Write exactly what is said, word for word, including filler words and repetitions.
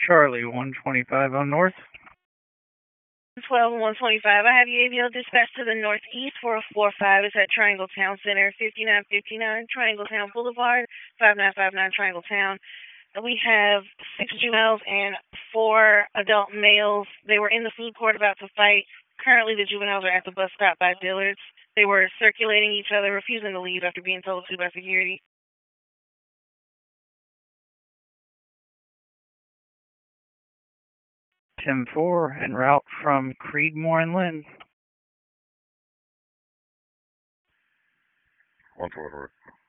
Charlie, one twenty-five on North. twelve and one twenty-five. I have your A V L dispatched to the northeast for a four five. It's at Triangle Town Center, fifty-nine fifty-nine Triangle Town Boulevard, five nine five nine Triangle Town. We have six juveniles and four adult males. They were in the food court about to fight. Currently, the juveniles are at the bus stop by Dillard's. They were circulating each other, refusing to leave after being told to by security. ten four, en route from Creedmoor and Lynn. one twenty-four.